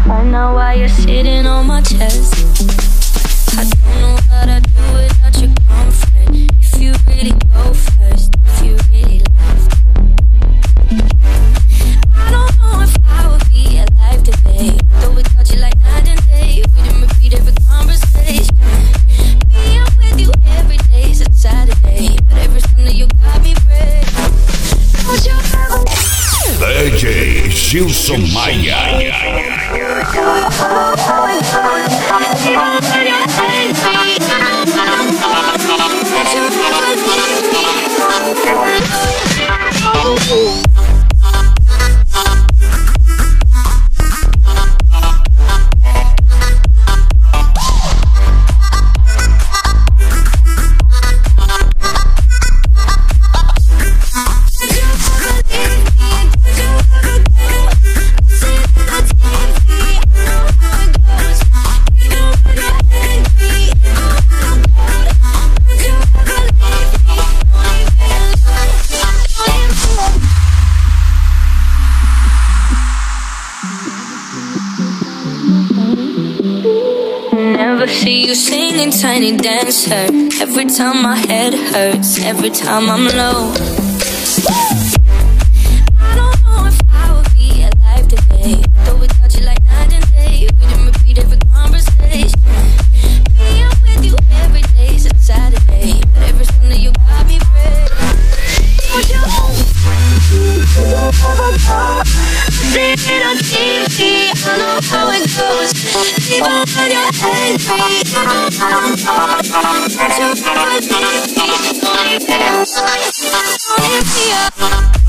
I know why you're sitting on my chest. I don't know what I'd do without your comfort. If you really go first, if you really left. I don't know if I would be alive today. Though without you like night and day, we didn't repeat every conversation. Being with you every day's a Saturday, but every Sunday you got me bread. Don't you ever DJ Gilson Maia. see you singing Tiny Dancer. Every time my head hurts, every time I'm low. I don't know if I would be alive today. Though without you like night and day, we didn't repeat every conversation. Being with you every day's a Saturday, but every Sunday you got me ready. Would you see it on TV? I know how it goes. Even when you're angry, you don't